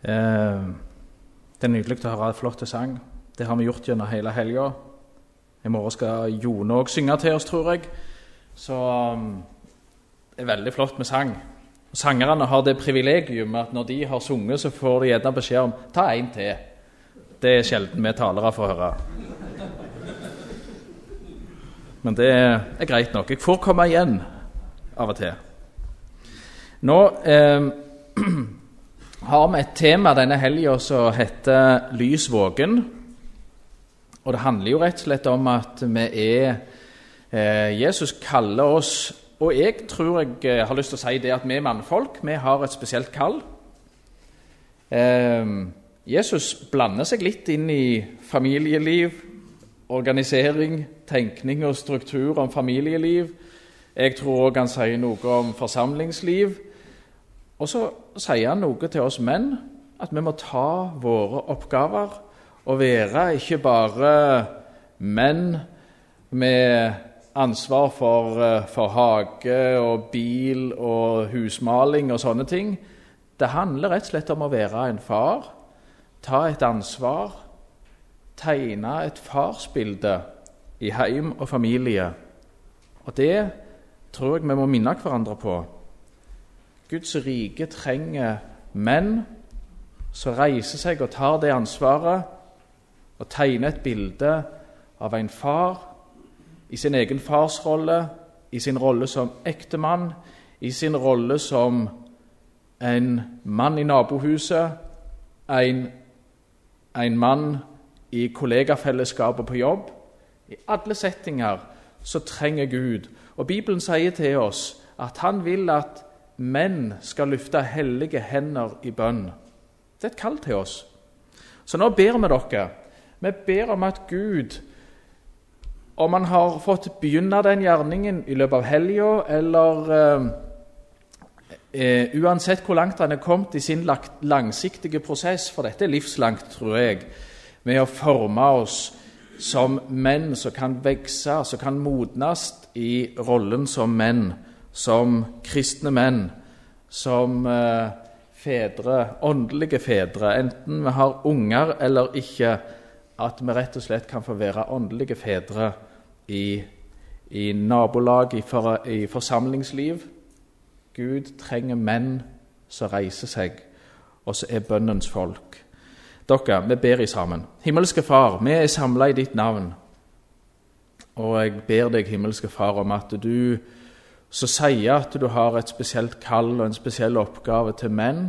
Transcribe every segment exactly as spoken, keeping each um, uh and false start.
Eh, det er nydelig å høre flott sang. Det har vi gjort gjennom hele helga. I morgen skal Jone også synge til oss, tror jeg. Så um, det er veldig flott med sang. Og sangerne har det privilegium at når de har sunget, så får de gjerne beskjed om ta en til. Det er sjelden vi talere får høre. Men det er greit nok. Jeg får komme igjen av og til. Nå eh, har vi et tema denne helgen som heter Lys vågen. Og det handler jo rett og slett om at vi er eh, Jesus kaller oss, og jeg tror jeg har lyst til å si det at vi er mannfolk, vi har et spesielt kall. Eh, Jesus blander seg litt inn i familieliv, organisering, tenkning og struktur om familieliv. Jeg tror også han sier noe om forsamlingsliv. Og så sier han noe til oss menn, at vi må ta våre oppgaver og være ikke bare menn med ansvar for, for hage og bil og husmaling og sånne ting. Det handler rett og slett om å være en far, ta et ansvar, tegne et farsbilde i heim og familie. Og det tror jeg vi må minne hverandre på. Guds rike trenger menn som reiser seg og tar det ansvaret og tegner et bilde av en far i sin egen farsrolle, i sin rolle som ektemann, i sin rolle som en mann i nabohuset, en, en mann i kollegafellesskapet på jobb. I alle settinger så trenger Gud. Og Bibelen sier til oss at han vil at menn skal løfte hellige hender i bønn. Det er et kall til oss. Så nå ber vi dere. Vi ber om at Gud, om han har fått begynne den gjerningen i løpet av helgen, eller eh, eh, uansett hvor langt han er kommet i sin langsiktige prosess, for dette er livslangt, tror jeg, med å forme oss som menn som kan vekse, som kan modnes i rollen som menn, som kristne menn, som eh, fedre, åndelige fedre, enten vi har unger eller ikke, at vi rett og slett kan få være åndelige fedre i, i nabolag, i, for, i forsamlingsliv. Gud trenger menn som reiser seg, og som er bønnens folk. Dere, vi ber i sammen. Himmelske Far, vi er samlet i ditt navn, og jeg ber deg, himmelske Far, om at du så sier at du har et spesielt kall og en spesiell oppgave til menn.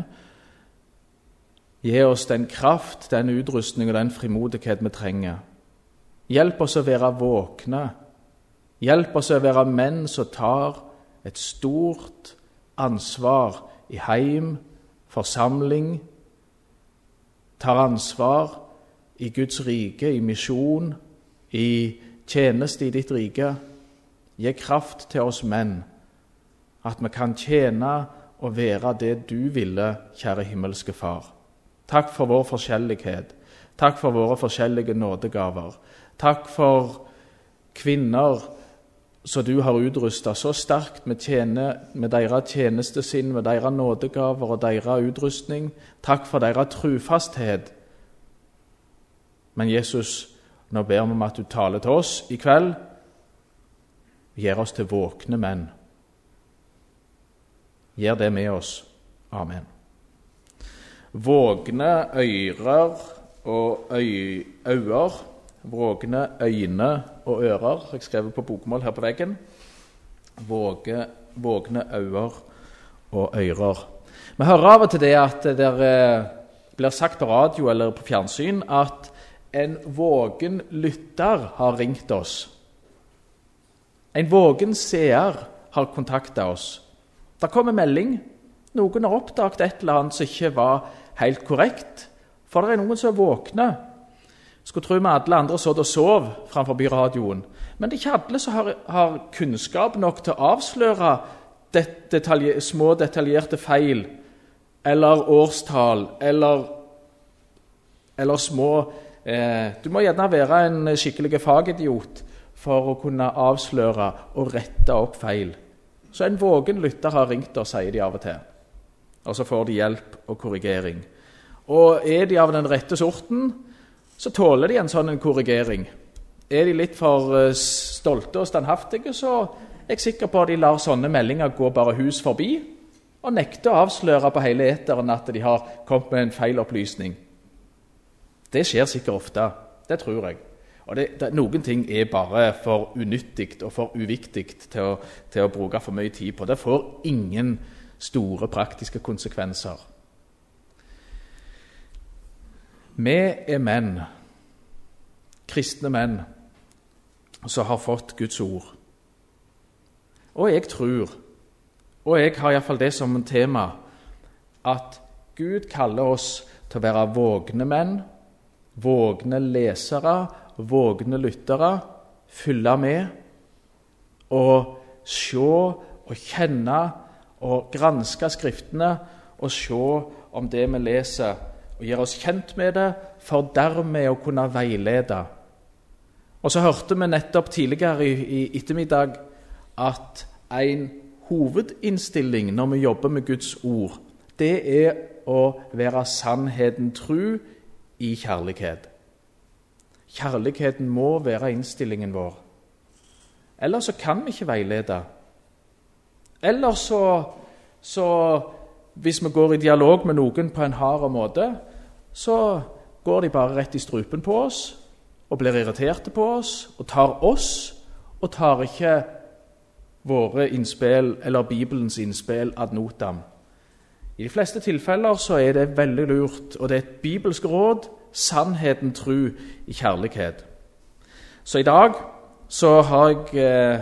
Gi oss den kraft, den utrustning og den frimodighet vi trenger. Hjelp oss å være våkne. Hjelp oss å være menn som tar et stort ansvar i heim, forsamling, tar ansvar i Guds rike, i misjon, i tjeneste i ditt rike. Gi kraft til oss menn, at vi kan tjene og være det du ville, kjære himmelske Far. Takk for vår forskjellighet. Takk for våre forskjellige nådegaver. Takk for kvinner som du har utrustet så sterkt med, tjene, med deres tjenestesinn, med deres nådegaver og deres utrustning. Takk for deres trufasthet. Men Jesus, nå ber vi om at du taler til oss i kveld. Gjør oss til våkne menn. Gjør det med oss. Amen. Vågne ører og øy, øyer, vågne øyne og ører. Jeg skrev på bokmål her på veggen. Våge, vågne øyer og ører. Vi hører av og til det at det der, blir sagt på radio eller på fjernsyn at en vågen lytter har ringt oss. En vågen seer har kontaktet oss. Det kommer melding. Noen har oppdaget et eller annet som ikke var helt korrekt, for det er noen som er våkne. Skulle tro vi alle andre så og sov framfor radioen, men det er ikke alle som har, har kunnskap nok til å avsløre det, detalje, små detaljerte feil, eller årstall, eller, eller små eh, Du må gjerne være en skikkelig fagidiot for å kunne avsløre og rette opp feil. Så en vågen lytter har ringt og sier de av og til. Og så får de hjelp og korrigering. Og er de av den rette sorten, så tåler de en sånn en korrigering. Er de litt for stolte og standhaftige, så er jeg sikker på at de lar sånne meldinger gå bare hus forbi, og nekter å avsløre på hele eteren at de har kommet med en feil opplysning. Det skjer sikkert ofte, det tror jeg. Og det, det, noen ting er bare for unyttig og for uviktig til å, til å bruke for mye tid på. Det får ingen store praktiske konsekvenser. Vi er menn, kristne menn, som har fått Guds ord. Og jeg tror, og jeg har i hvert fall det som tema, at Gud kaller oss til å være vågne menn, vågne lesere, vågne lyttere, følge med og se og kjenne og granske skriftene og se om det vi leser og gjør oss kjent med det, for dermed å kunne veilede. Og så hørte vi nettopp tidligere i, i ettermiddag at en hovedinnstilling når vi jobber med Guds ord, det er å være sannheten tru i kjærlighet. Kjærligheten må være innstillingen vår. Ellers så kan vi ikke veilede. Ellers så, så hvis vi går i dialog med noen på en hard måte, så går de bare rett i strupen på oss og blir irriterte på oss og tar oss og tar ikke våre innspill eller Bibelens innspill ad notam. I de fleste tilfeller så er det veldig lurt, og det er et bibelsk råd, sannheten tru i kjærlighet. Så i dag så har jeg eh,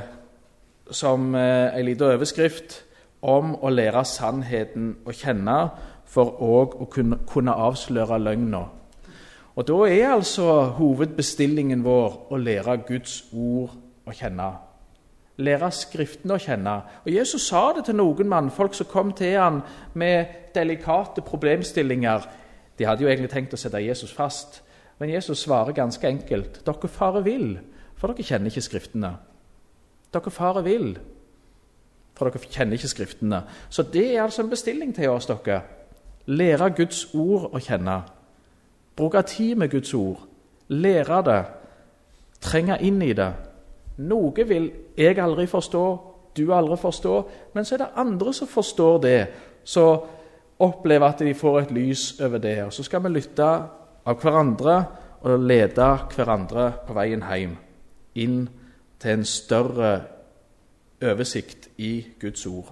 som eh, en liten overskrift om å lære sannheten å kjenne for også å kunne, kunne avsløre løgna. Og da er altså hovedbestillingen vår å lære Guds ord å kjenne. Lære Skriftene å kjenne. Og Jesus sa det til noen mannfolk som kom til han med delikate problemstillinger. De hadde jo egentlig tenkt å sette Jesus fast, men Jesus svarer ganske enkelt. Dere farer vill, for dere kjenner ikke Skriftene. Dere farer vill, for dere kjenner ikke Skriftene. Så det er altså en bestilling til oss, dere. Lære Guds ord å kjenne. Bruke tid med Guds ord. Lære det. Trenge inn i det. Noe vil jeg aldri forstå, du aldri forstå, men så er det andre som forstår det, så opplever at de får et lys over det. Og så skal vi lytte av hverandre og lede hverandre på veien hjem, inn til en større oversikt i Guds ord.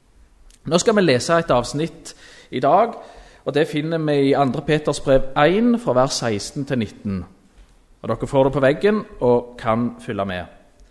Nå skal vi lese et avsnitt i dag, og det finner vi i andre Peters brev én, fra vers seksten til nitten. Og dere får det på veggen og kan følge med.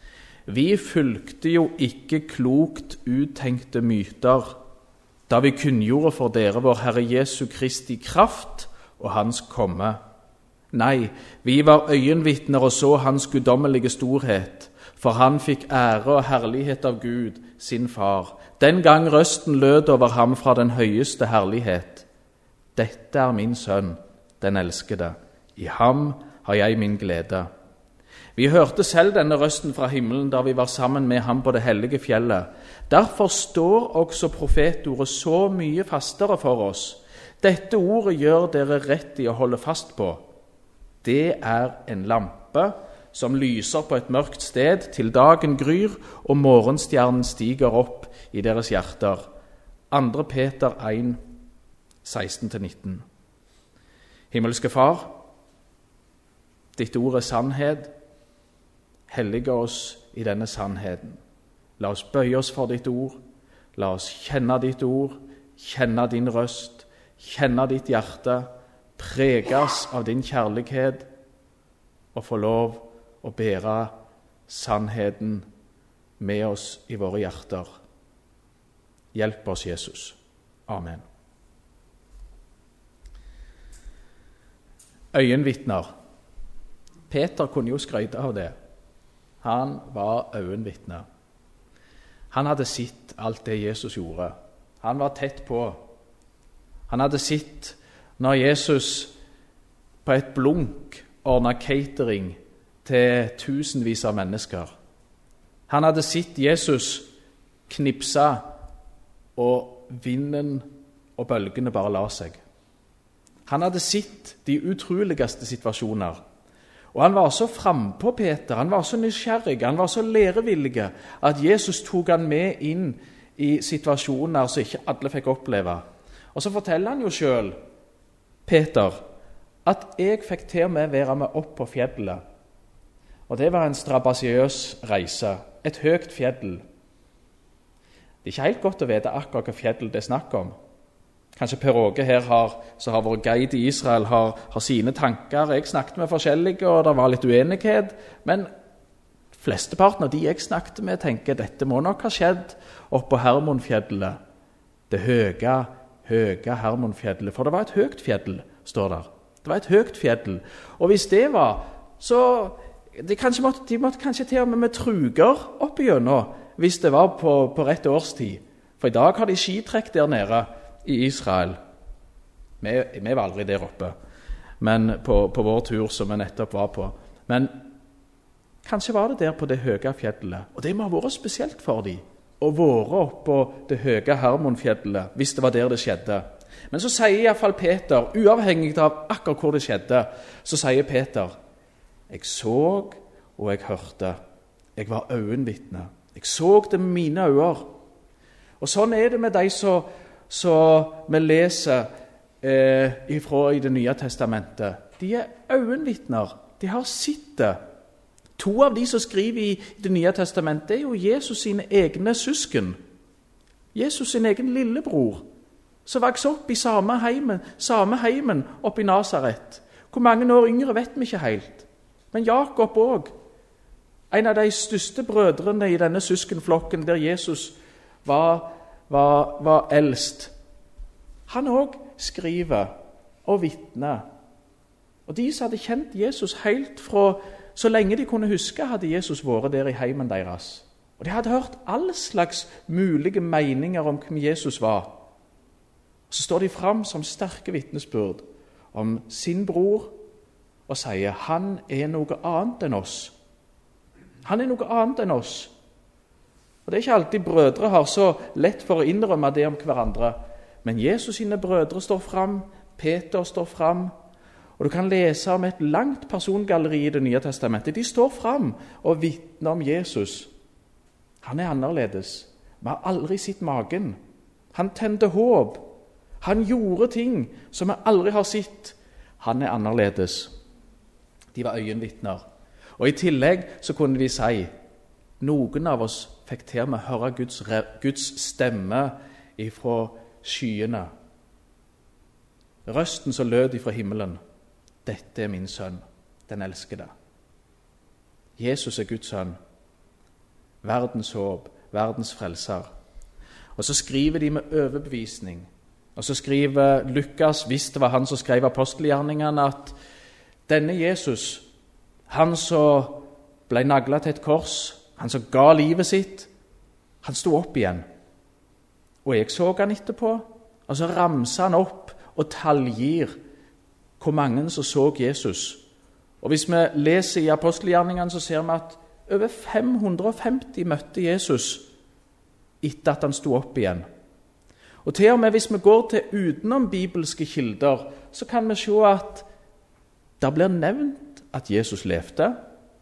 Vi fulgte jo ikke klokt uttenkte myter, da vi kunngjorde for dere vår Herre Jesu Kristi kraft og hans komme. Nei, vi var øyenvitner og så hans guddommelige storhet, for han fikk ære og herlighet av Gud, sin far. Den gang røsten lød over ham fra den høyeste herlighet. Dette er min sønn, den elskede. I ham har jeg min glede. Vi hørte selv denne røsten fra himmelen da vi var sammen med ham på det hellige fjellet. Derfor står også profetordet så mye fastere for oss. Dette ordet gjør dere rett i å holde fast på. Det er en lampe som lyser på et mørkt sted til dagen gryr og morgenstjernen stiger opp i deres hjerter. andre Peter én, seksten til nitten. Himmelske Far, ditt ord er sannhet. Hellige oss i denne sannheten. La oss bøye oss for ditt ord. La oss kjenne ditt ord, kjenne din røst, kjenne ditt hjerte, preges av din kjærlighet og få lov å bære sannheten med oss i våre hjerter. Hjelp oss, Jesus. Amen. Øyenvitner. Peter kunne jo skryte av det. Han var øyenvitne. Han hadde sett alt det Jesus gjorde. Han var tett på. Han hadde sett når Jesus på et blunk ordnet catering til tusenvis av mennesker. Han hadde sett Jesus knipse, og vinden og bølgene bare la seg. Han hadde sett de utroligste situasjoner. Og han var så frempå, Peter, han var så nysgjerrig, han var så lærevillig, at Jesus tok han med inn i situasjoner som ikke alle fikk oppleve. Og så forteller han jo selv, Peter, at jeg fikk til og med være med opp på fjellet. Og det var en strabasiøs reise, et høyt fjell. Det er ikke helt godt å vite akkurat hva fjell det er snakk om. Kanskje Per Åge her, har, som har vært guide i Israel, har, har sine tanker. Jeg snakket med forskjellige, og det var litt uenighet. Men flesteparten av de jeg snakket med, tenker dette må nok ha skjedd oppe på Hermonfjellet. Det høye, høye Hermonfjellet. For det var et høyt fjell, står der. Det var et høyt fjell. Og hvis det var, så de, kanskje måtte, de måtte kanskje til og med med truger opp igjennom, hvis det var på, på rett årstid. For i dag har de skitrekk der nede i Israel. Vi, vi var aldri der oppe, men på, på vår tur som vi nettopp var på. Men kanskje var det der på det høye fjellet, og det må ha vært spesielt for dem, å være oppe på det høye Hermonfjellet, hvis det var der det skjedde. Men så sier i hvert fall Peter, uavhengig av akkurat hvor det skjedde, så sier Peter, jeg så og jeg hørte, jeg var øyenvitne, jeg så det med mine øyne. Og sånn er det med de som så vi leser eh, ifra i Det nye testamentet. De er øyenvitner, de har sett det. To av de som skriver i Det nye testamentet er jo Jesus sine egne søsken. Jesus sin egen lillebror, som vokste opp i samme heimen, samme heimen oppe i Nazaret. Hvor mange år yngre vet vi ikke helt. Men Jakob også, en av de største brødrene i denne søskenflokken der Jesus var, var, var eldst. Han også skriver og vitner. Og de som hadde kjent Jesus helt fra så lenge de kunne huske, hadde Jesus vært der i heimen deres. Og de hadde hørt alle slags mulige meninger om hvem Jesus var. Og så står de fram som sterke vitnesbyrd om sin bror og sier han er noe annet enn oss. Han er noe annet enn oss. Og det er ikke alltid brødre har så lett for å innrømme det om hverandre. Men Jesus sine brødre står fram, Peter står fram, og du kan lese om et langt persongalleri i Det nye testamentet. De står fram og vitner om Jesus. Han er annerledes. Vi har aldri sett magen. Han tente håp. Han gjorde ting som vi aldri har sett. Han er annerledes. De var øyenvitner. Og i tillegg så kunne vi si, noen av oss fikk til med å høre Guds, Guds stemme ifra skyene. Røsten som lød ifra himmelen. Dette er min sønn, den elskede. Jesus er Guds sønn. Verdens håp, verdens frelser. Og så skriver de med overbevisning. Og så skriver Lukas, hvis det var han som skrev apostelgjerningene, at denne Jesus, han som ble naglet til et kors, han som ga livet sitt, han stod opp igjen. Og jeg så han etterpå, og så ramser han opp og talgir hvor mange som så Jesus. Og hvis vi leser i apostelgjerningene, så ser vi at over fem hundre og femti møtte Jesus etter at han stod opp igjen. Og til og med hvis vi går til utenom bibelske kilder, så kan vi se at det blir nevnt at Jesus levde.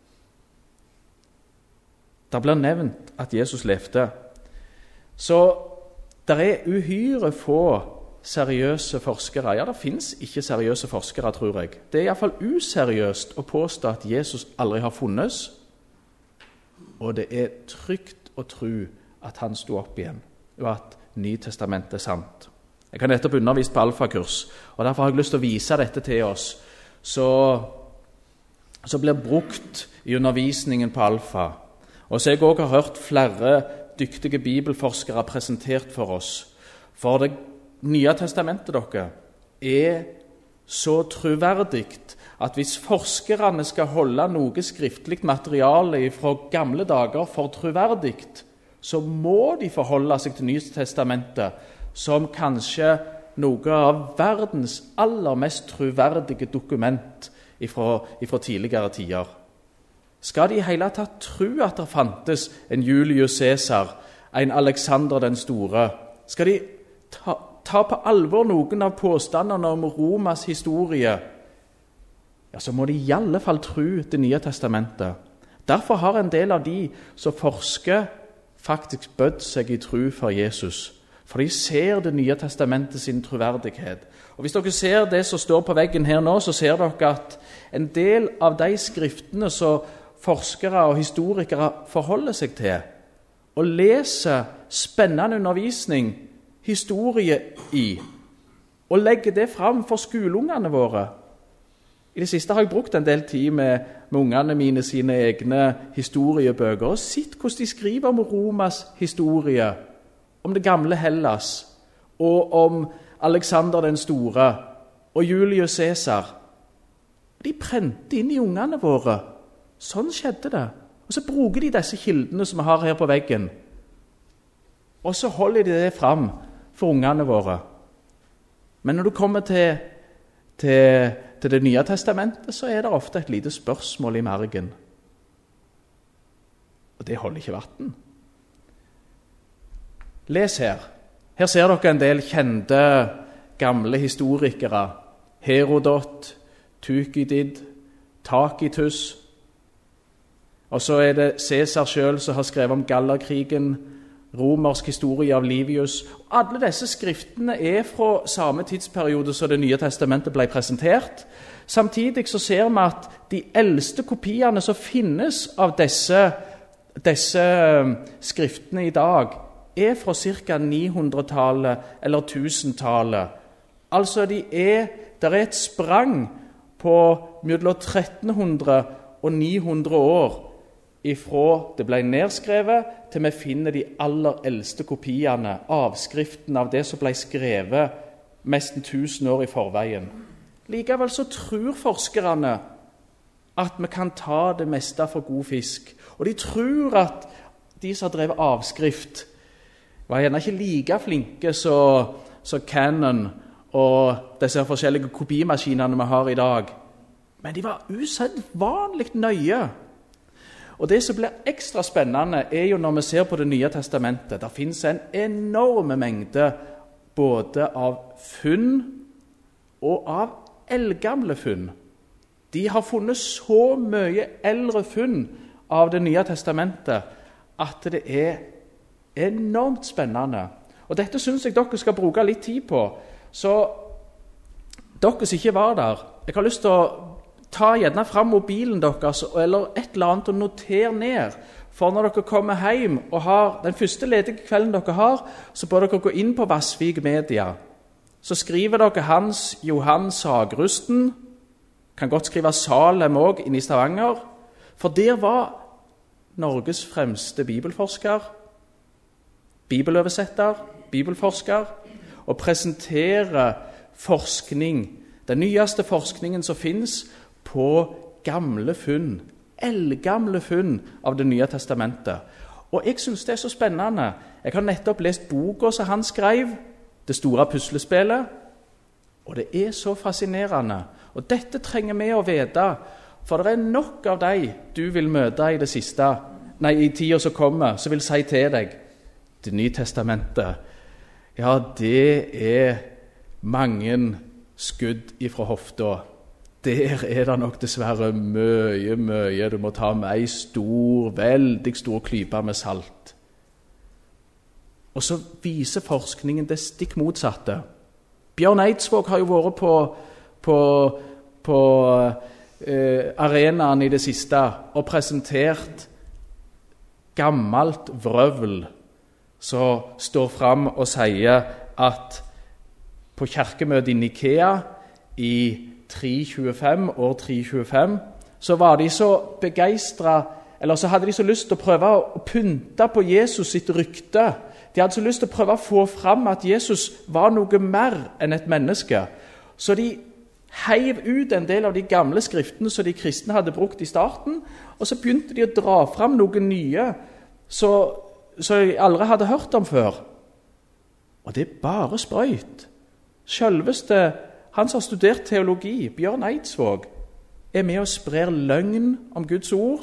Det blir nevnt at Jesus levde. Så det er uhyre få seriøse forskere. Ja, det finnes ikke seriøse forskere, tror jeg. Det er i hvert fall useriøst å påstå at Jesus aldri har funnes. Og det er trygt å tro at han stod opp igjen, og at Nytestamentet er sant. Jeg kan nettopp undervise på alfakurs, og derfor har jeg lyst til å vise dette til oss, så, så blir brukt i undervisningen på alfa. Og så jeg også har hørt flere dyktige bibelforskere presentert for oss. For det Nye testamentet dere er så troverdig at hvis forskerne skal holde noe skriftlig materiale fra gamle dager for troverdig, så må de forholde seg til Nye testamentet som kanskje noe av verdens aller mest troverdige dokument fra tidligere tider. Skal de i hele tatt tro at det fantes en Julius Caesar, en Alexander den store? Skal de ta, ta på alvor noen av påstandene om Romas historie, ja, så må de i alle fall tro Det nye testamentet. Derfor har en del av de som forsker faktisk bødd seg i tro for Jesus. For de ser Det nye testamentet sin troverdighet. Og hvis dere ser det som står på veggen her nå, så ser dere at en del av de skriftene som forskere og historikere forholder seg til, og leser spennende undervisning, historie i, og legger det fram for skoleungene våre. I det siste har jeg brukt en del tid med, med ungene mine sine egne historiebøker, og sett hvordan de skriver om Romas historie, om det gamle Hellas, og om Alexander den store, og Julius Caesar. De prente inn i ungene våre. Sånn skjedde det. Og så bruker de disse kildene som vi har her på veggen, og så holder de det fram for ungene våre. Men når du kommer til, til, til Det nye testamentet, så er det ofte et lite spørsmål i margen. Og det holder ikke vann. Les her. Her ser dere en del kjente, gamle historikere. Herodot, Tukidid, Tacitus. Og så er det Caesar selv som har skrevet om Gallerkrigen, romersk historie av Livius. Alle disse skriftene er fra samme tidsperiode som Det nye testamentet ble presentert. Samtidig så ser vi at de eldste kopiene som finnes av disse, disse skriftene i dag, er fra ca. ni hundre-tallet eller tusen-tallet. Altså de er, der er et sprang på mellom tretten hundre og ni hundre år ifra det ble nedskrevet til vi finner de aller eldste kopiene, avskriften av det som ble skrevet nesten tusen år i forveien. Likevel så tror forskerne at vi kan ta det meste for god fisk. Og de tror at de som har drevet avskrift, var gjerne ikke like flinke som så Canon og disse forskjellige kopimaskinene vi har i dag. Men de var usedvanlig nøye. Og det som blir ekstra spennende er jo når vi ser på Det nye testamentet. Det finnes en enorme mengde både av funn og av eldgamle funn. De har funnet så mye eldre funn av Det nye testamentet at det er enormt spennende. Og dette synes jeg dere skal bruke litt tid på. Så dere som ikke var der, jeg har lyst til å ta gjerne fram mobilen deres eller et eller annet og noter ned. For når dere kommer hjem og har den første ledige kvelden dere har, så bør dere gå inn på Vassvik Media. Så skriver dere Hans Johan Sagrusten. Kan godt skrive Salem også inn i Stavanger. For der var Norges fremste bibelforsker, bibeløversetter, bibelforsker, og presenterer forskning, den nyeste forskningen som finnes på gamle funn, eldgamle funn av Det nye testamentet. Og jeg synes det er så spennende. Jeg har nettopp lest boka som han skrev, Det store puslespillet, og det er så fascinerende. Og dette trenger vi å vite, for det er nok av deg du vil møte i det siste, nei, i tiden som kommer, som vil si til deg, Det nye testamentet, ja, det er mange skudd ifra hofta. Der er det nok dessverre mye, mye du må ta med ei stor, veldig stor klype med salt. Og så viser forskningen det stikk motsatte. Bjørn Eidsvåg har jo vært på, på, på eh, arenaen i det siste og presentert gammelt vrøvl som står fram og sier at på kirkemøtet i Nikea i tre tjuefem, år tre tjuefem, så var de så begeistret, eller så hadde de så lyst til å prøve å pynte på Jesus sitt rykte. De hadde så lyst til å prøve å få fram at Jesus var noe mer enn et menneske. Så de heiv ut en del av de gamle skriftene som de kristne hadde brukt i starten, og så begynte de å dra fram noe nye som jeg aldri hadde hørt om før. Og det er bare sprøyt. Selveste han som har studert teologi, Bjørn Eidsvåg, er med og sprer løgn om Guds ord.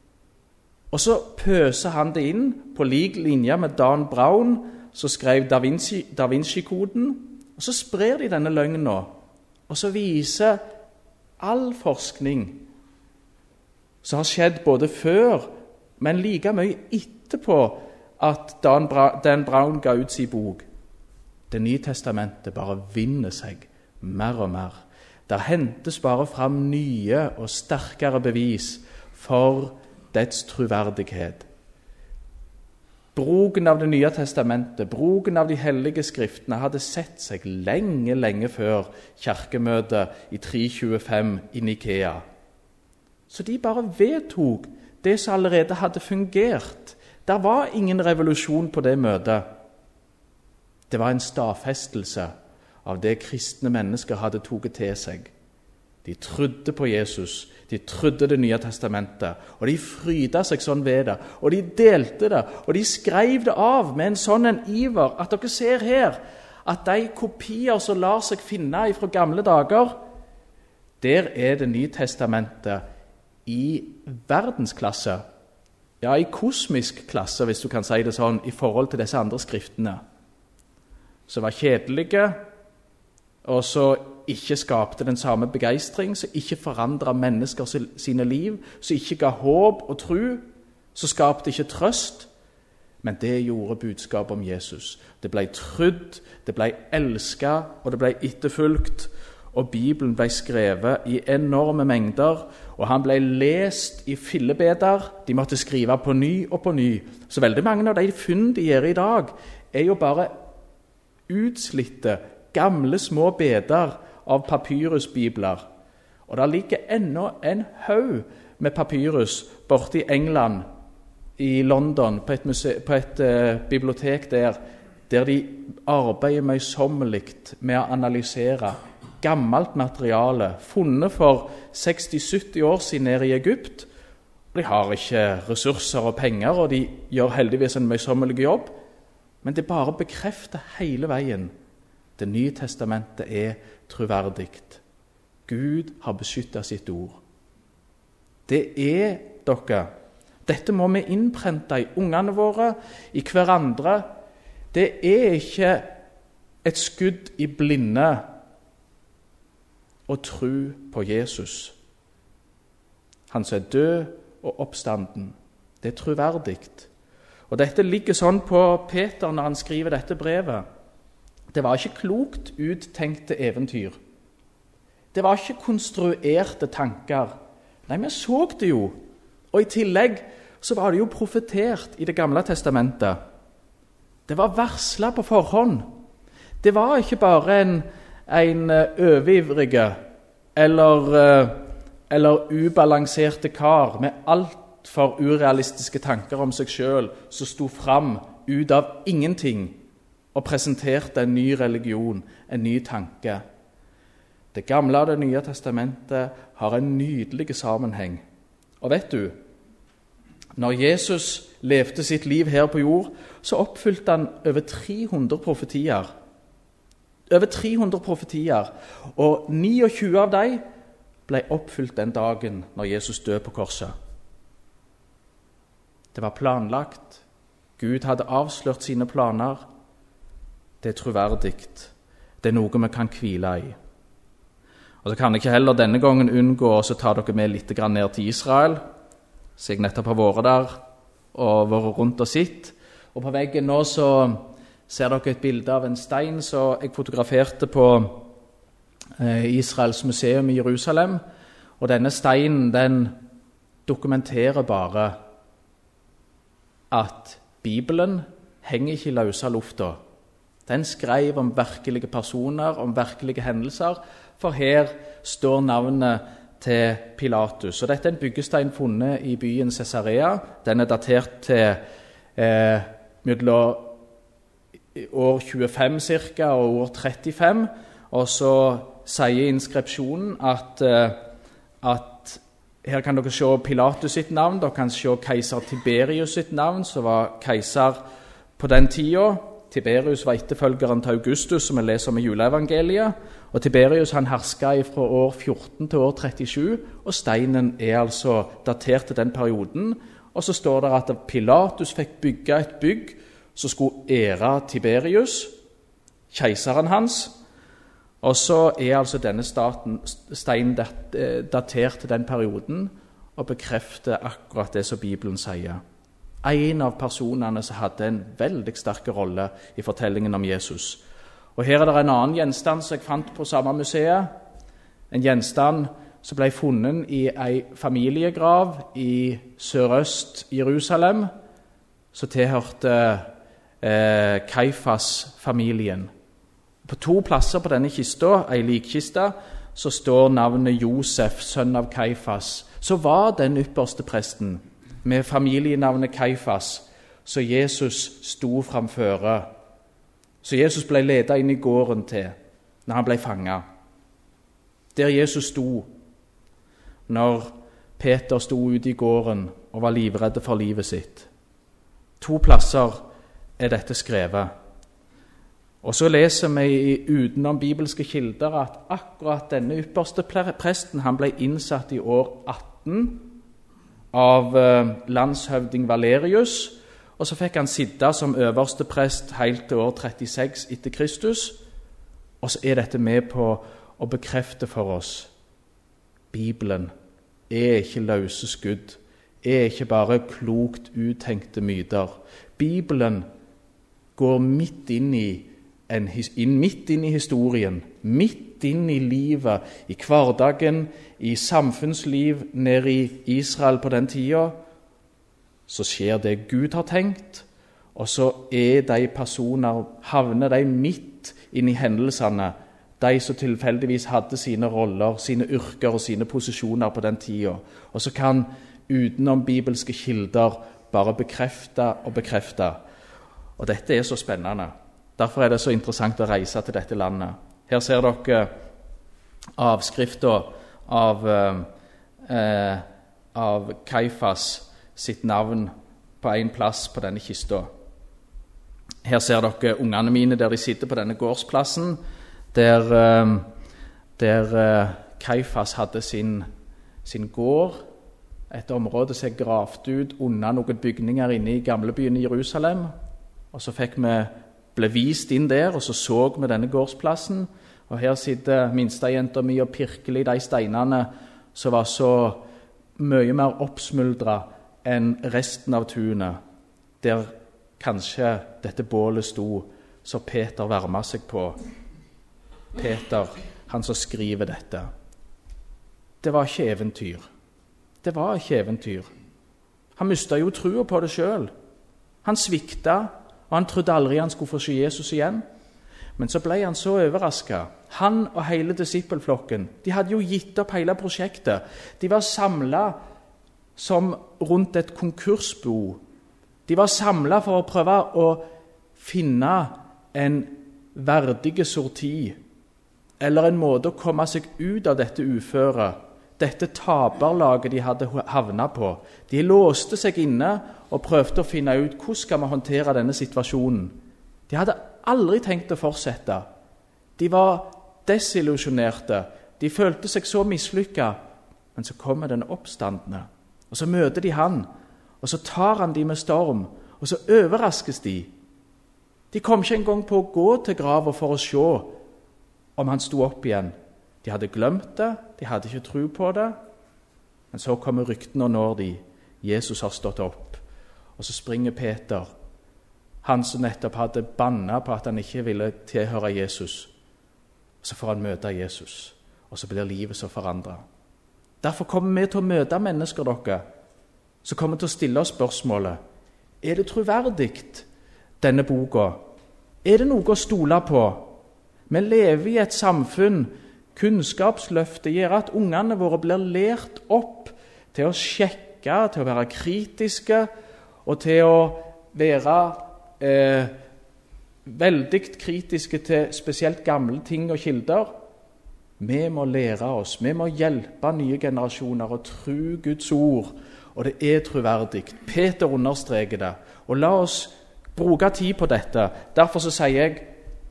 Og så pøser han det inn på lik linje med Dan Brown, som skrev Da Vinci, Da Vinci-koden. Og så sprer de denne løgnen, og så viser all forskning som har skjedd både før, men like mye etterpå at Dan, Bra- Dan Brown ga ut sin bok. Det nye testamentet bare vinner seg mer og mer. Der hentes bare fram nye og sterkere bevis for dets troverdighet. Bruken av Det nye testamentet, bruken av de hellige skriftene, hadde sett seg lenge, lenge før kirkemøtet i tre tjuefem i Nikea. Så de bare vedtok det som allerede hadde fungert. Der var ingen revolusjon på det møtet. Det var en stadfestelse av det kristne mennesker hadde tatt til seg. De trodde på Jesus, de trodde Det nye testamentet, og de fryda seg sånn ved det, og de delte det, og de skrev det av med en sånn en iver at dere ser her, at de kopier som lar seg finne fra gamle dager, der er Det nye testamentet i verdensklasse, ja, i kosmisk klasse, hvis du kan si det sånn, i forhold til disse andre skriftene, som var kjedelige, og så ikke skapte den samme begeistring, som ikke forandret mennesker sine liv, som ikke ga håp og tro, som skapte ikke trøst, men det gjorde budskap om Jesus. Det ble trudd, det ble elsket, og det ble etterfulgt, og Bibelen ble skrevet i enorme mengder, og han ble lest i fillebeder. De måtte skrive på ny og på ny. Så veldig mange av de funn de gjør i dag, er jo bare utslitte, gamle små beder av papyrusbibler. Og der ligger ennå en haug med papyrus borte i England, i London, på et, muse- på et uh, bibliotek der, der de arbeider møysommelig med å analysere gammelt materiale, funnet for seksti til sytti år siden nede i Egypt. De har ikke ressurser og penger, og de gjør heldigvis en møysommelig jobb, men det bare bekrefter hele veien. Det nye testamentet er troverdig. Gud har beskyttet sitt ord. Det er dere. Dette må vi innprente i ungene våre, i hverandre. Det er ikke et skudd i blinde å tro på Jesus. Han som er død og oppstanden. Det er troverdig. Og dette ligger sånn på Peter når han skriver dette brevet. Det var ikke klokt uttenkte eventyr. Det var ikke konstruerte tanker. Nei, vi så det jo. Og i tillegg så var det jo profetert i Det gamle testamentet. Det var varslet på forhånd. Det var ikke bare en, en overivrige eller, eller ubalanserte kar med altfor urealistiske tanker om seg selv som sto fram ut av ingenting og presenterte en ny religion, en ny tanke. Det gamle og det nye testamentet har en nydelig sammenheng. Og vet du, når Jesus levde sitt liv her på jord, så oppfylte han over tre hundre profetier. Over tre hundre profetier, og tjueni av dem ble oppfylt den dagen når Jesus døde på korset. Det var planlagt. Gud hadde avslørt sine planer. Det er troverdig. Det er noe vi kan hvile i. Og så kan jeg ikke heller denne gangen unngå å ta dere med litt ned til Israel, så jeg nettopp har vært der og vært rundt og sitt. Og på veggen nå så ser dere et bilde av en stein som jeg fotograferte på eh, Israels museum i Jerusalem. Og denne steinen, den dokumenterer bare at Bibelen henger ikke i løse lufta. Den skrev om virkelige personer, om virkelige hendelser, for her står navnet til Pilatus. Og dette er en byggestein funnet i byen Caesarea. Den er datert til eh, mellom år tjuefem cirka og år trettifem. Og så sier inskripsjonen at, eh, at her kan dere se Pilatus sitt navn, dere kan se keiser Tiberius sitt navn, som var keiser på den tida. Tiberius var etterfølgeren til Augustus, som vi leser om i juleevangeliet. Og Tiberius han hersket fra år fjorten til år trettisju, og steinen er altså datert til den perioden. Og så står det at Pilatus fikk bygge et bygg som skulle ære Tiberius, keiseren hans. Og så er altså denne staten, steinen datert til den perioden og bekrefter akkurat det som Bibelen sier. En av personene som hadde en veldig sterk rolle i fortellingen om Jesus. Og her er det en annen gjenstand som jeg fant på samme museet. En gjenstand som ble funnet i en familiegrav i sørøst Jerusalem, som tilhørte eh, Kaifas-familien. På to plasser på denne kista, ei likkiste, så står navnet Josef, sønn av Kaifas. Så var den ypperste presten med familienavnet Kaifas, så Jesus sto framføre. Så Jesus ble ledet inn i gården til når han ble fanget. Der Jesus sto når Peter sto ute i gården og var livredde for livet sitt. To plasser er dette skrevet. Og så leser vi utenom bibelske kilder at akkurat denne ypperste presten han ble innsatt i år atten av landshøvding Valerius, og så fikk han sitte som øverste prest helt til år trettiseks etter Kristus. Og så er dette med på å bekrefte for oss Bibelen er ikke løse skudd, er ikke bare klokt uttenkte myter. Bibelen går midt inn i, en, inn, midt inn i historien, midt inn i livet, i hverdagen, i samfunnsliv nede i Israel på den tida. Så skjer det Gud har tenkt, og så er de personer, havner de midt inn i hendelsene, de som tilfeldigvis hadde sine roller, sine yrker og sine posisjoner på den tida. Og så kan utenom bibelske kilder bare bekrefte og bekrefte. Og dette er så spennende. Derfor er det så interessant å reise til dette landet. Her ser dere avskriften av, eh, av Kaifas sitt navn på en plass på denne kista. Her ser dere ungene mine der de sitter på denne gårdsplassen, der, der Kaifas hadde sin, sin gård, et område som er gravd ut under noen bygninger inne i gamlebyen i Jerusalem. Og så fikk vi, ble vist inn der, og så så vi denne gårdsplassen. Og her sitter minstejenta mi og pirker i de steinene som var så mye mer oppsmuldret enn resten av tunet, der kanskje dette bålet sto, så Peter varmet seg på. Peter, han som skriver dette. Det var ikke eventyr. Det var ikke eventyr. Han mistet jo troen på det selv. Han svikta, og han trodde aldri han skulle få se Jesus igjen. Men så ble han så overrasket. Han og hele disippelflokken, de hadde jo gitt opp hele prosjektet. De var samlet som rundt et konkursbo. De var samlet for å prøve å finne en verdig sorti, eller en måte å komme seg ut av dette uføret, dette taperlaget de hadde havnet på. De låste seg inne og prøvde å finne ut hvordan skal vi håndtere denne situasjonen. De hadde aldri tenkt å fortsette. De var desillusjonerte. De følte seg så mislykket. Men så kommer den oppstandende, og så møter de han, og så tar han de med storm, og så overraskes de. De kom ikke engang på å gå til graven for å se om han sto opp igjen. De hadde glemt det, de hadde ikke tro på det. Men så kommer ryktene og når de. Jesus har stått opp. Og så springer Peter, han som nettopp hadde bannet på at han ikke ville tilhøre Jesus. Og så får han møte Jesus, og så blir livet så forandret. Derfor kommer vi til å møte mennesker, dere, som kommer til å stille oss spørsmålet: er det troverdig, denne boka? Er det noe å stole på? Vi lever i et samfunn, kunnskapsløftet gjør at ungene våre blir lært opp til å sjekke, til å være kritiske og til å være eh, veldig kritiske til spesielt gamle ting og kilder. Vi må lære oss, vi må hjelpe nye generasjoner å tro Guds ord, og det er troverdig. Peter understreker det, og la oss bruke tid på dette. Derfor så sier jeg,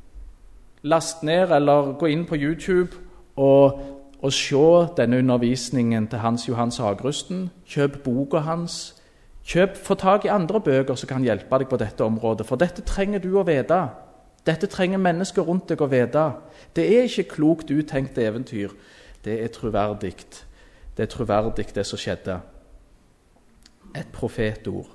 last ned eller gå inn på YouTube og, og se denne undervisningen til Hans Johan Sagrusten. Kjøp boka hans. Kjøp, få tak i andre bøker som kan hjelpe deg på dette området, for dette trenger du å vite. Dette trenger mennesker rundt deg å vite. Det er ikke klokt uttenkt eventyr. Det er troverdig. Det er troverdig, det som skjedde. Et profetord.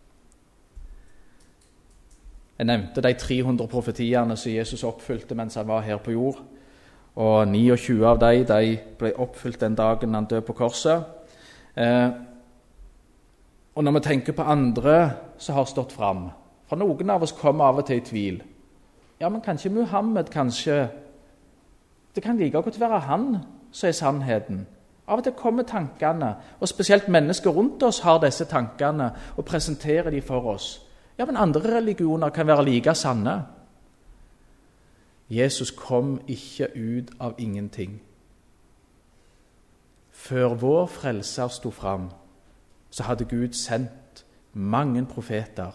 Jeg nevnte de tre hundre profetiene som Jesus oppfylte mens han var her på jord. Og tjueni av dem de ble oppfylt den dagen han døde på korset. Eh, og når vi tenker på andre som har stått fram, for noen av oss kommer av og til i tvil. Ja, men kanskje Muhammed, kanskje det kan like godt være han som er sannheten. Av og til kommer tankene, og spesielt mennesker rundt oss har disse tankene og presenterer de for oss. Ja, men andre religioner kan være like sanne. Jesus kom ikke ut av ingenting. Før vår frelser sto fram, så hadde Gud sendt mange profeter.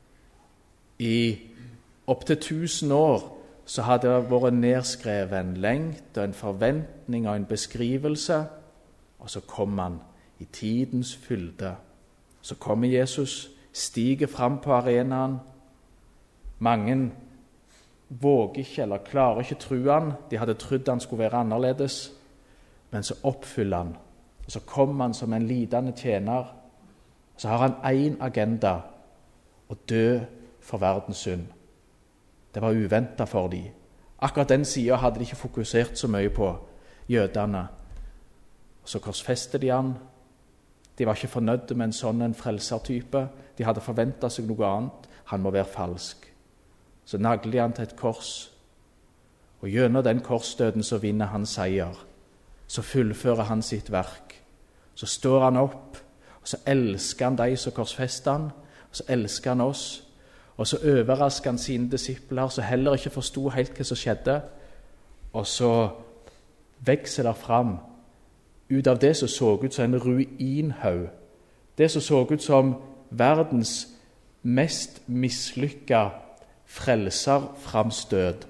I opptil tusen år så hadde det vært nedskrevet en lengt og en forventning og en beskrivelse, og så kom han i tidens fylde. Så kommer Jesus, stiger fram på arenaen. Mange våger ikke eller klarer ikke tro han. De hadde trodd han skulle være annerledes, men så oppfyller han. Og så kommer han som en lidende tjener. Så har han én agenda: å dø for verdens synd. Det var uventet for dem. Akkurat den siden hadde de ikke fokusert så mye på, jødene. Så korsfestet de han. De var ikke fornøyde med en sånn en frelsertype. De hadde forventet seg noe annet. Han må være falsk. Så nagler de han til et kors. Og gjennom den korsdøden så vinner han seier. Så fullfører han sitt verk. Så står han opp, og så elsker han de som korsfester han, og så elsker han oss. Og så overrasker han sine disipler, som heller ikke forstod helt hva som skjedde. Og så vokser det fram, ut av det som så ut som en ruinhaug, det som så ut som verdens mest mislykka frelserframstøt.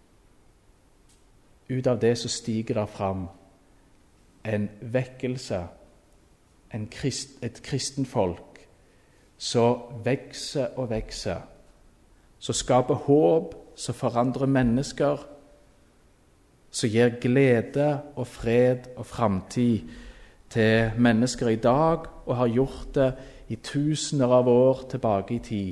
Ut av det så stiger det fram en vekkelse, en krist, et kristenfolk som vokser og vokser, som skaper håp, som forandrer mennesker, som gir glede og fred og framtid til mennesker i dag, og har gjort det i tusener av år tilbake i tid.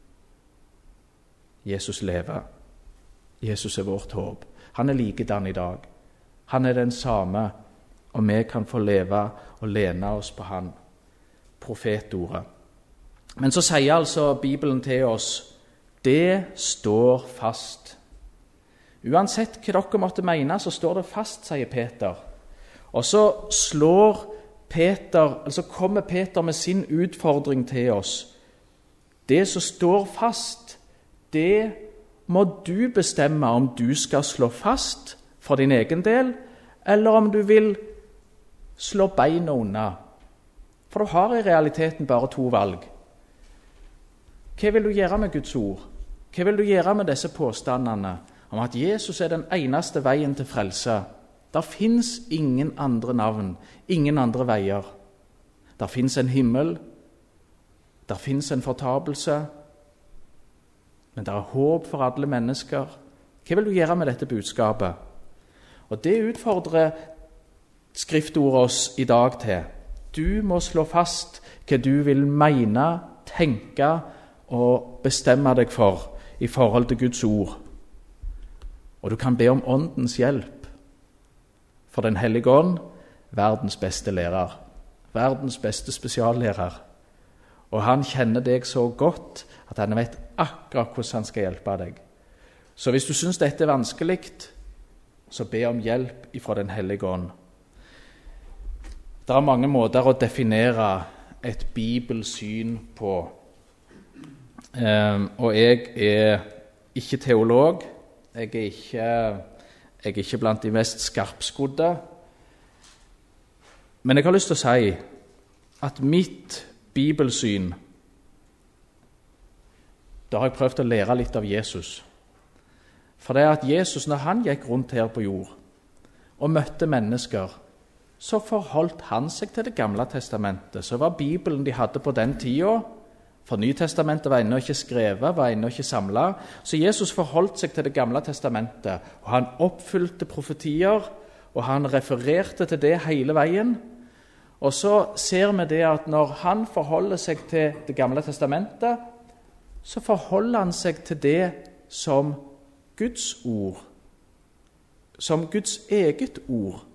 Jesus lever. Jesus er vårt håp. Han er likedan i dag. Han er den samme, og vi kan få leve og lene oss på han. Profetordet. Men så sier altså Bibelen til oss, det står fast. Uansett hva dere måtte mene, så står det fast, sier Peter. Og så slår Peter, altså kommer Peter med sin utfordring til oss. Det som står fast, det må du bestemme om du skal slå fast for din egen del, eller om du vil slå beina unna. For du har i realiteten bare to valg. Hva vil du gjøre med Guds ord? Hva vil du gjøre med disse påstandene om at Jesus er den eneste veien til frelse? Det finnes ingen andre navn, ingen andre veier. Det finnes en himmel, det finnes en fortapelse, men det er håp for alle mennesker. Hva vil du gjøre med dette budskapet? Og det utfordrer skriftordet oss i dag til. Du må slå fast hva du vil mene, tenke og bestemme deg for i forhold til Guds ord. Og du kan be om åndens hjelp. For den hellige ånd, verdens beste lærer. Verdens beste spesiallærer. Og han kjenner deg så godt at han vet akkurat hvordan han skal hjelpe deg. Så hvis du synes dette er vanskelig, så be om hjelp ifra den hellige ånd. Det er mange måter å definere et bibelsyn på. Um, og jeg er ikke teolog. Jeg er ikke, jeg er ikke blant de mest skarpskodde. Men jeg har lyst til å si at mitt bibelsyn, da har jeg prøvd å lære litt av Jesus. For det er at Jesus, når han gikk rundt her på jord og møtte mennesker, så forholdt han seg til det gamle testamentet. Så var Bibelen de hadde på den tida, For Nytestamentet var ennå ikke skrevet, var ennå ikke samlet. Så Jesus forholdt seg til det gamle testamentet, og han oppfylte profetier, og han refererte til det hele veien. Og så ser vi det at når han forholder seg til det gamle testamentet, så forholder han seg til det som Guds ord, som Guds eget ord.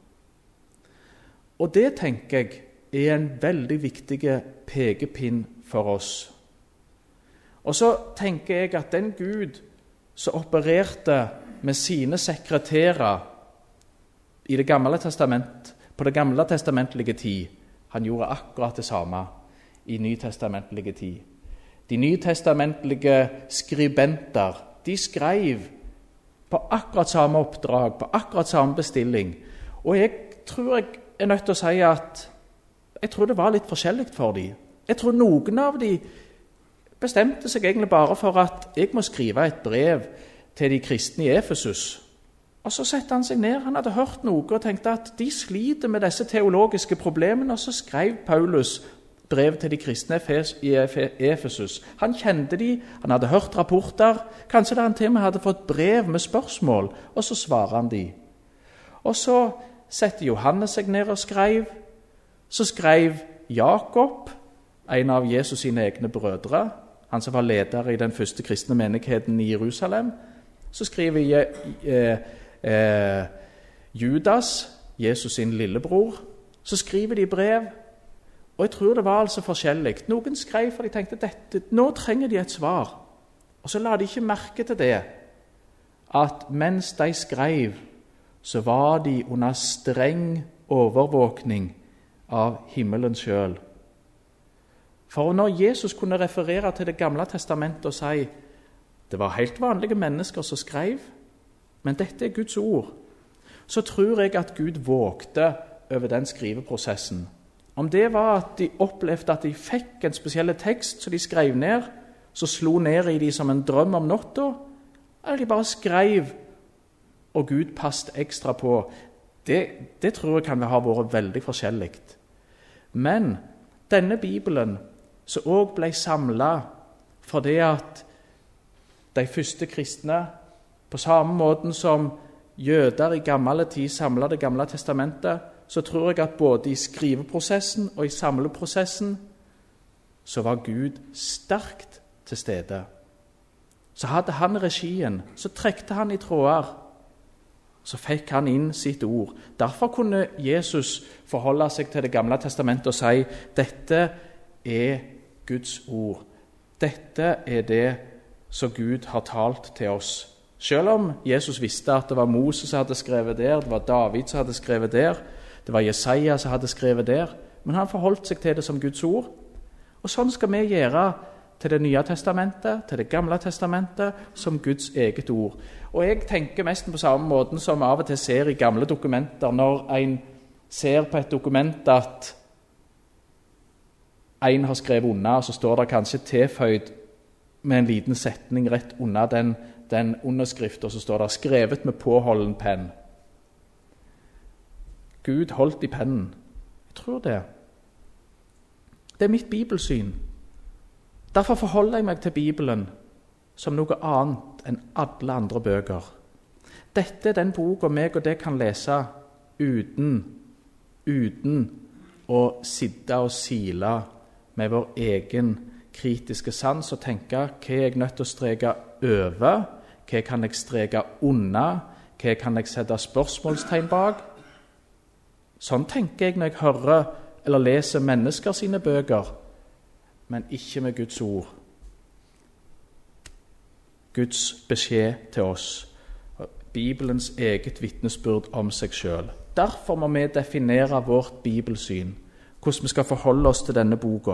Og det, tenker jeg, er en veldig viktig pekepinn for oss. Og så tenker jeg at den Gud som opererte med sine sekretærer i det gamle testament, på det gamle testamentlige tid, han gjorde akkurat det samme i nytestamentlige tid. De nytestamentlige skribenter, de skrev på akkurat samme oppdrag, på akkurat samme bestilling. Og jeg tror jeg er nødt til å si at jeg tror det var litt forskjellig for dem. Jeg tror noen av dem bestemte seg egentlig bare for at jeg må skrive et brev til de kristne i Efesus. Og så sette han seg ned, han hadde hørt noe og tenkte at de sliter med disse teologiske problemene, og så skrev Paulus brev til de kristne i Efesus. Han kjente de, han hadde hørt rapporter, kanskje der han til og med hadde fått brev med spørsmål, og så svarer han de. Og så sette Johannes seg ned og skrev, så skrev Jakob, en av Jesus sine egne brødre, han som var leder i den første kristne menigheten i Jerusalem, så skriver eh, eh, Judas, Jesus sin lillebror, så skriver de brev, og jeg tror det var altså forskjellig. Noen skrev for de tenkte dette, nå trenger de et svar, og så la de ikke merke til det, at mens de skrev, så var de under streng overvåkning av himmelen selv. For når Jesus kunne referere til det gamle testamentet og si det var helt vanlige mennesker som skrev, men dette er Guds ord, så tror jeg at Gud vågte over den skriveprosessen. Om det var at de opplevde at de fikk en spesiell tekst som de skrev ned, så slo ned i de som en drøm om natta, eller de bare skrev, og Gud passet ekstra på. Det, det tror jeg kan ha vært veldig forskjellig. Men denne Bibelen, som også ble samlet for det at de første kristne, på samme måten som jøder i gammel tid samlet det gamle testamentet, så tror jeg at både i skriveprosessen og i samleprosessen så var Gud sterkt til stede. Så hadde han regien, så trekte han i tråder, så fikk han inn sitt ord. Derfor kunne Jesus forholde seg til det gamle testamentet og si dette er Guds ord. Dette er det som Gud har talt til oss. Selv om Jesus visste at det var Moses som hadde skrevet der, det var David som hadde skrevet der, det var Jesaja som hadde skrevet der, men han forholdt seg til det som Guds ord. Og sånn skal vi gjøre til det nye testamentet, til det gamle testamentet, som Guds eget ord. Og jeg tenker mest på samme måten som av og til ser i gamle dokumenter, når en ser på et dokument at en har skrevet under, og så står det kanskje tilføyd med en liten setning rett under den, den underskriften, og så står det skrevet med påholden penn. Gud holdt i pennen. Jeg tror det. Det er mitt bibelsyn. Derfor forholder jeg meg til Bibelen som noe annet enn alle andre bøker. Dette er den boka meg og det kan lese uten, uten å sitte og sile med vår egen kritiske sans og tenke hva er jeg nødt til å streke over, hva kan jeg streke unna, hva kan jeg sette spørsmålstegn bak. Sånn tenker jeg når jeg hører eller leser mennesker sine bøker, men ikke med Guds ord. Guds beskjed til oss, Bibelens eget vitnesbyrd om seg selv. Derfor må vi definere vårt bibelsyn, hvordan vi skal forholde oss til denne boka.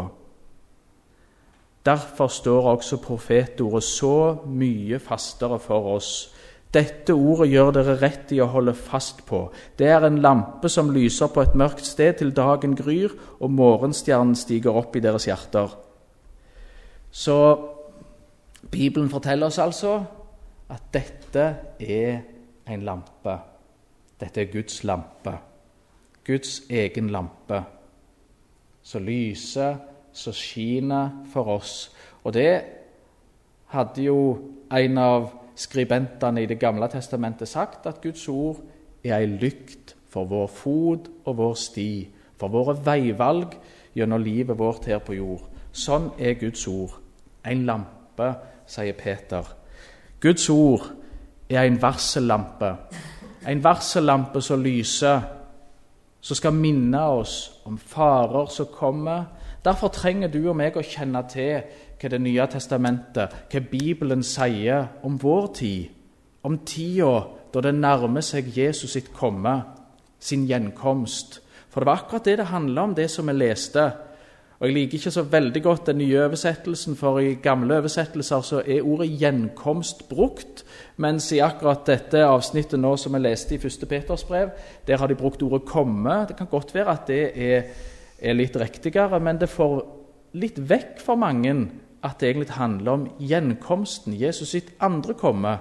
Derfor står også profetordet så mye fastere for oss. Dette ordet gjør dere rett i å holde fast på. Det er en lampe som lyser på et mørkt sted til dagen gryr, og morgenstjernen stiger opp i deres hjerter. Så Bibelen forteller oss altså at dette er en lampe. Dette er Guds lampe. Guds egen lampe, som lyser som skiner for oss. Og det hadde jo en av skribentene i Det gamle testamentet sagt, at Guds ord er en lykt for vår fot og vår sti, for våre veivalg gjennom livet vårt her på jord. Sånn er Guds ord. En lampe, sier Peter. Guds ord er en varsellampe. En varsellampe som lyser, som skal minne oss om farer som kommer. Derfor trenger du og meg å kjenne til hva Det nye testamentet, hva Bibelen sier om vår tid, om tida da det nærmer seg Jesus sitt komme, sin gjenkomst. For det var akkurat det det handler om, det som vi leste. Og jeg liker ikke så veldig godt den nye oversettelsen, for i gamle oversettelser så er ordet gjenkomst brukt, mens i akkurat dette avsnittet nå som vi leste i første Peters brev, der har de brukt ordet komme. Det kan godt være at det er, er litt riktigere, men det får litt vekk for mange at det egentlig handler om gjenkomsten, Jesus sitt andre komme.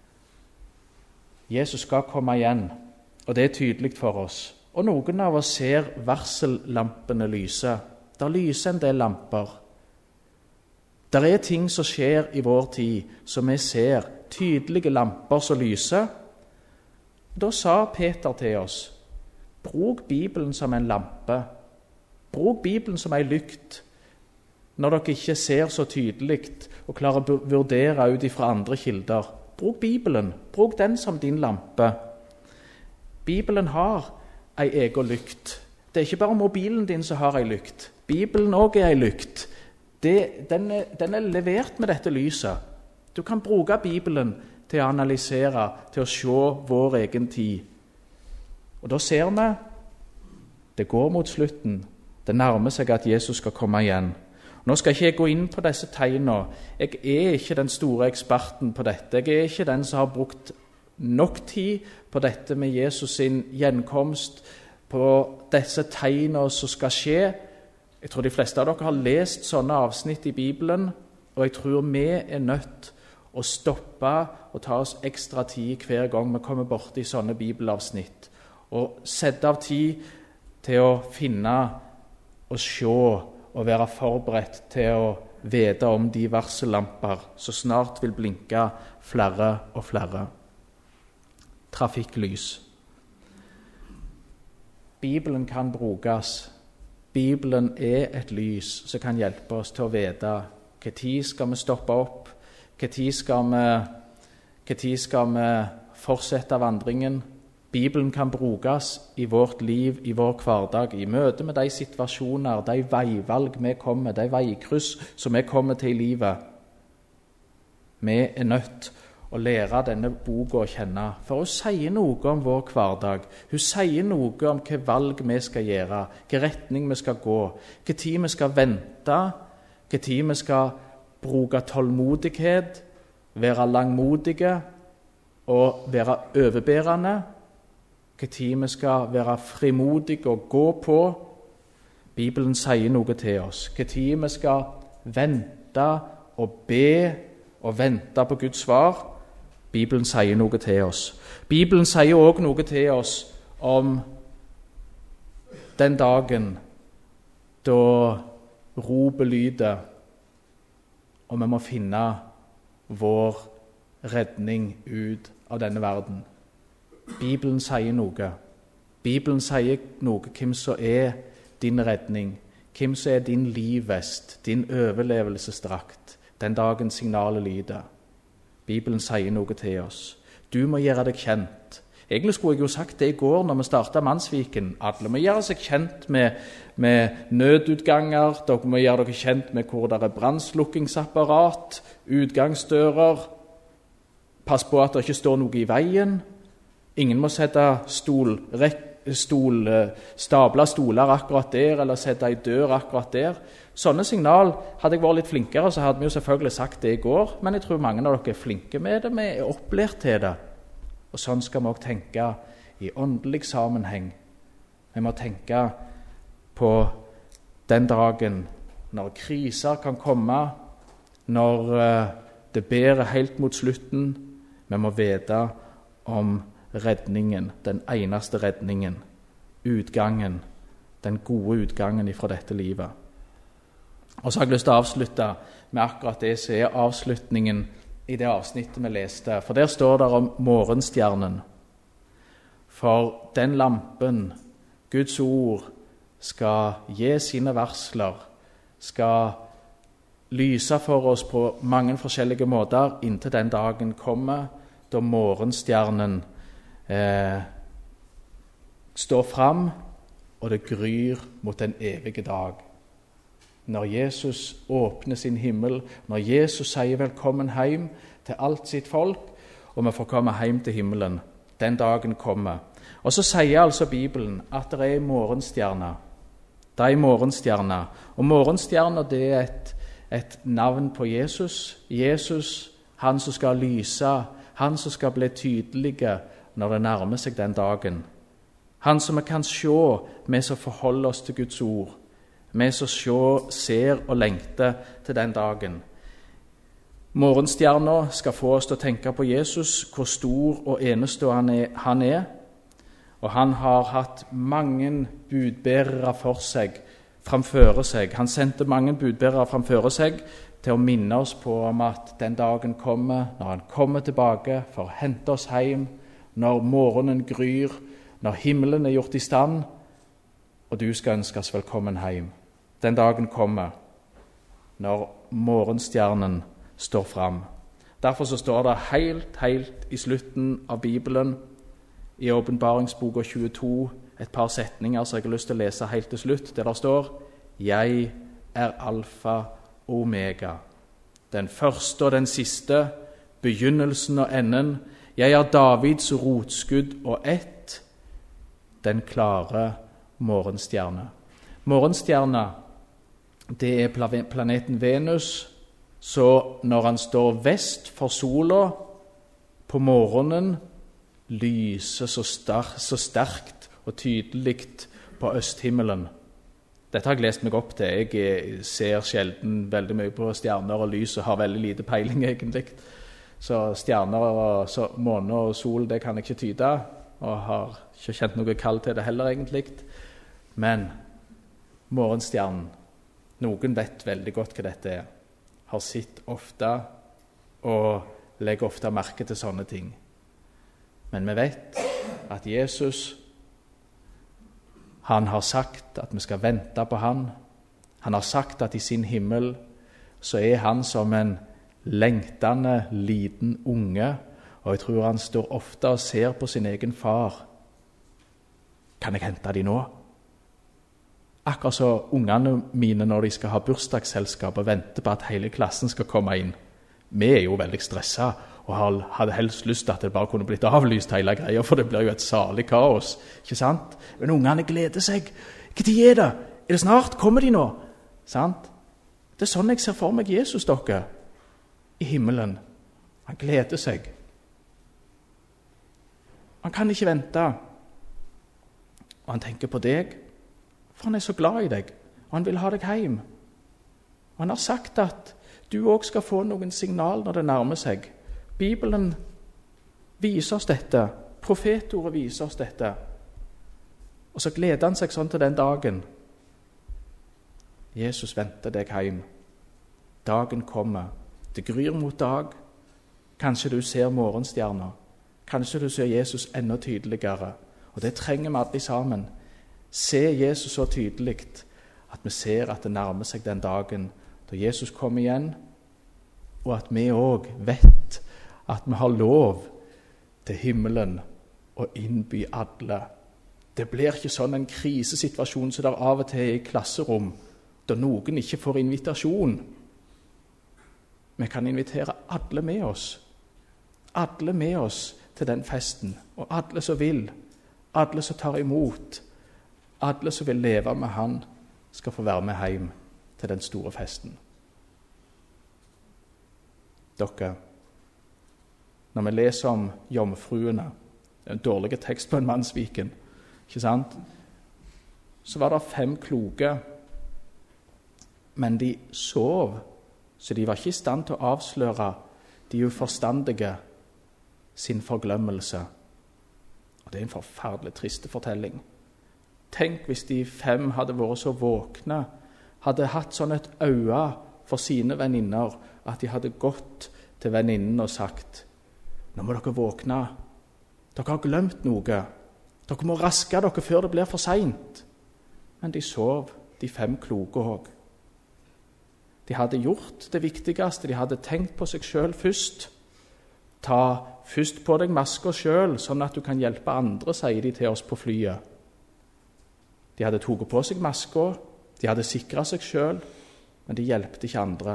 Jesus skal komme igjen, og det er tydelig for oss. Og noen av oss ser varsellampene lyse. Der lyser en del lamper. Der er ting som skjer i vår tid, som vi ser, tydelige lamper som lyser. Da sa Peter til oss, bruk Bibelen som en lampe. Bruk Bibelen som en lykt. Når dere ikke ser så tydelig og klarer å vurdere ut ifra andre kilder, bruk Bibelen. Bruk den som din lampe. Bibelen har en egen lykt. Det er ikke bare mobilen din som har en lykt. Bibelen også er en lykt. Det, den, er, den er levert med dette lyset. Du kan bruke Bibelen til å analysere, til å se vår egen tid. Og da ser vi, det går mot slutten. Det nærmer seg at Jesus skal komme igjen. Nå skal ikke jeg gå inn på disse tegnene. Jeg er ikke den store eksperten på dette. Jeg er ikke den som har brukt nok tid på dette med Jesus sin gjenkomst, på disse tegnene som skal skje. Jeg tror de fleste av dere har lest sånne avsnitt i Bibelen, og jeg tror vi er nødt å stoppe og ta oss ekstra tid hver gang vi kommer bort i sånne bibelavsnitt, og sette av tid til å finne og se og være forberedt til å vite om de varsellamper som snart vil blinke flere og flere. Trafikklys. Bibelen kan brukes. Bibelen er et lys som kan hjelpe oss til å vite hva tid skal vi stoppe opp, hva tid skal vi, hva tid skal vi fortsette vandringen. Bibelen kan brukes i vårt liv, i vår hverdag, i møte med de situasjoner, de veivalg vi kommer, de veikryss som vi kommer til i livet. Vi er nødt å lære denne boka å kjenne, for hun sier noe om vår hverdag. Hun sier noe om hva valg vi skal gjøre, hva retning vi skal gå, hva tid vi skal vente, hva tid vi skal bruke tålmodighet, være langmodige og være overbærende, hva tid vi skal være frimodige og gå på. Bibelen sier noe til oss. Hva tid vi skal vente og be og vente på Guds svar. Bibelen sier noe til oss. Bibelen sier også noe til oss om den dagen da ropet lyder, og vi må finne vår redning ut av denne verden. Bibelen sier noe. Bibelen sier noe hvem som er din redning, hvem som er din livvest, din overlevelsesdrakt, den dagen signalet lyder. Bibelen sier noe til oss. Du må gjøre deg kjent. Egentlig skulle jeg jo sagt det i går når vi startet Mannsviken. Alle må gjøre seg kjent med, med nødutganger, dere må gjøre dere kjent med hvor det er brannslukkingsapparat, utgangsdører. Pass på at det ikke står noe i veien. Ingen må sette stol, stol, stabla stoler akkurat der, eller sette ei dør akkurat der. Sånne signal, hadde jeg vært litt flinkere, så hadde vi jo selvfølgelig sagt det i går, men jeg tror mange av dere er flinke med det, vi er opplært til det. Og sånn skal vi også tenke i åndelig sammenheng. Vi må tenke på den dagen når kriser kan komme, når det bærer helt mot slutten. Vi må vite om redningen, den eneste redningen, utgangen, den gode utgangen ifra dette livet. Og så har jeg lyst til å avslutte med akkurat det som er avslutningen i det avsnittet vi leste. For der står det om morgenstjernen. For den lampen, Guds ord, skal gi sine varsler, skal lyse for oss på mange forskjellige måter inntil den dagen kommer, da morgenstjernen eh, står fram, og det gryr mot den evige dag. Når Jesus åpner sin himmel, når Jesus sier velkommen hjem til alt sitt folk, og vi får komme hjem til himmelen, den dagen kommer. Og så sier altså Bibelen at det er en morgenstjerne. Det er en morgenstjerne. Og morgenstjerner, det er et, et navn på Jesus. Jesus, han som skal lyse, han som skal bli tydelige når det nærmer seg den dagen. Han som vi kan se, vi som forholder oss til Guds ord. Vi som ser og lengter til den dagen. Morgenstjerner skal få oss til å tenke på Jesus, hvor stor og enestående han er. Og han har hatt mange budbærere for seg, framføre seg. Han sendte mange budbærere framføre seg til å minne oss på om at den dagen kommer, når han kommer tilbake for å hente oss hjem, når morgenen gryr, når himmelen er gjort i stand, og du skal ønskes velkommen hjem. Den dagen kommer, når morgenstjernen står fram. Derfor så står det helt, helt i slutten av Bibelen, i Åpenbaringsboka tjueto, et par setninger som jeg har lyst til å lese helt til slutt, der det står: Jeg er alfa og omega, den første og den siste, begynnelsen og enden. Jeg er Davids rotskudd og ett, den klare morgenstjerne. Morgenstjerne, det er planeten Venus, så når han står vest for sola på morgenen, lyser så, star- så sterkt og tydelig på østhimmelen. Dette har jeg lest meg opp til. Jeg ser sjelden veldig mye på stjerner og lys og har veldig lite peiling egentlig. Så stjerner og så, måne og sol, det kan jeg ikke tyde, og har ikke kjent noe kall til det heller egentlig. Men morgenstjernen, noen vet veldig godt hva dette er, har sett ofte og legger ofte merke til sånne ting. Men vi vet at Jesus, han har sagt at vi skal vente på han. Han har sagt at i sin himmel så er han som en lengtende liten unge, og jeg tror han står ofte og ser på sin egen far. Kan jeg hente de nå? Akkurat så ungene mine når de skal ha bursdagsselskap og venter på at hele klassen skal komme inn. Vi er jo veldig stresset og hadde helst lyst til at det bare kunne blitt avlyst hele greia, for det blir jo et salig kaos, ikke sant? Men ungene gleder seg. Hva tid er det? Er det snart? Kommer de nå? Sant? Det er sånn jeg ser for meg Jesus, dere, i himmelen. Han gleder seg. Han kan ikke vente. Og han tenker på deg, for han er så glad i deg, og han vil ha deg hjem. Og han har sagt at du også skal få noen signal når det nærmer seg. Bibelen viser oss dette. Profetordet viser oss dette. Og så gleder han seg sånn til den dagen. Jesus venter deg hjem. Dagen kommer. Det gryr mot dag. Kanskje du ser morgenstjerner. Kanskje du ser Jesus enda tydeligere. Og det trenger vi alle sammen. Se Jesus så tydelig at vi ser at det nærmer seg den dagen da Jesus kommer igjen, og at vi også vet at vi har lov til himmelen å innby alle. Det blir ikke sånn en krisesituasjon som det av og til er i klasserom, da noen ikke får invitasjon. Vi kan invitere alle med oss. Alle med oss til den festen, og alle som vil, alle som tar imot, alle som vil leve med han, skal få være med hjem til den store festen. Dere, når vi leser om jomfruene, en dårlig tekst på en mannsviken, ikke sant? Så var det fem kloke, men de sov, så de var ikke i stand til å avsløre de uforstandige sin forglemmelse. Og det er en forferdelig triste fortelling. Tenk hvis de fem hadde vært så våkne hadde hatt sånn et øye for sine venninner at de hadde gått til venninnen og sagt: nå må dere våkne, dere har glemt noe, dere må raske dere før det blir for sent. Men de sov, de fem kloke også. De hadde gjort det viktigste, de hadde tenkt på seg selv først. Ta først på deg maska selv, sånn at du kan hjelpe andre, sier de til oss på flyet. De hadde tatt på seg maska, de hadde sikret seg selv, men de hjelpte ikke andre.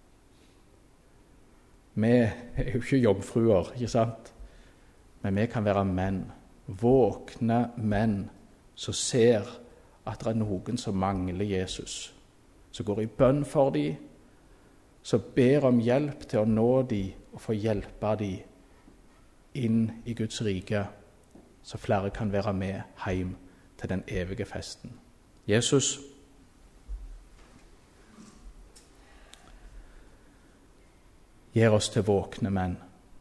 Vi er jo ikke jomfruer, ikke sant? Men vi kan være menn, våkne menn, som ser at det er noen som mangler Jesus, som går i bønn for dem, som ber om hjelp til å nå dem og få hjelpe dem inn i Guds rike, så flere kan være med hjem til den evige festen. Jesus, gjør oss til våkne menn.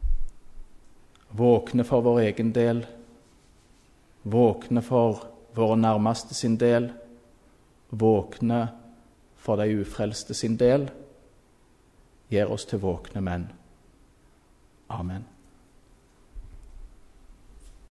Våkne for vår egen del, våkne for våre nærmeste sin del, våkne for de ufrelste sin del. Gjør oss til våkne menn.